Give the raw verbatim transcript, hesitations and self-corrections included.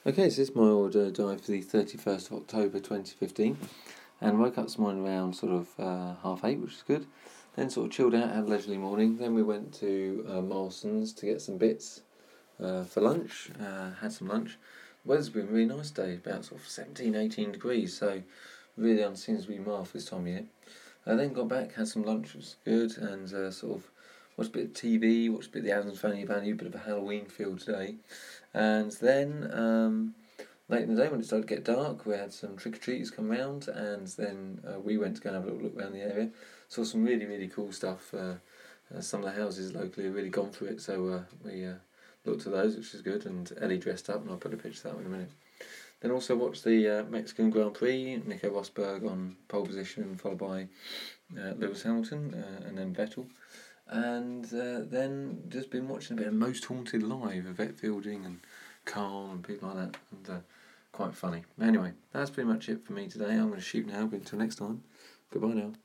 Okay, so this is my order dive for the thirty-first of October twenty fifteen, and woke up this morning around sort of uh, half eight, which is good. Then sort of chilled out, had a leisurely morning. Then we went to uh, Marston's to get some bits uh, for lunch, uh, had some lunch. The weather's been really nice today, about sort of seventeen, eighteen degrees, so really unseasonably mild for this time of year. I then got back, had some lunch, which was good, and uh, sort of watched a bit of T V, watched a bit of the Addams Family Value, a bit of a Halloween feel today. And then, um, late in the day when it started to get dark, we had some trick-or-treaters come round, and then uh, we went to go and have a little look around the area. Saw some really, really cool stuff. Uh, uh, some of the houses locally have really gone for it, so uh, we uh, looked at those, which is good, and Ellie dressed up, and I'll put a picture of that in a minute. Then also watched the uh, Mexican Grand Prix, Nico Rosberg on pole position, followed by uh, Lewis Hamilton, uh, and then Vettel. And uh, then just been watching a bit of Most Haunted Live, Yvette Fielding and Carl and people like that, and uh, quite funny. Anyway, that's pretty much it for me today. I'm going to shoot now, but until next time, goodbye now.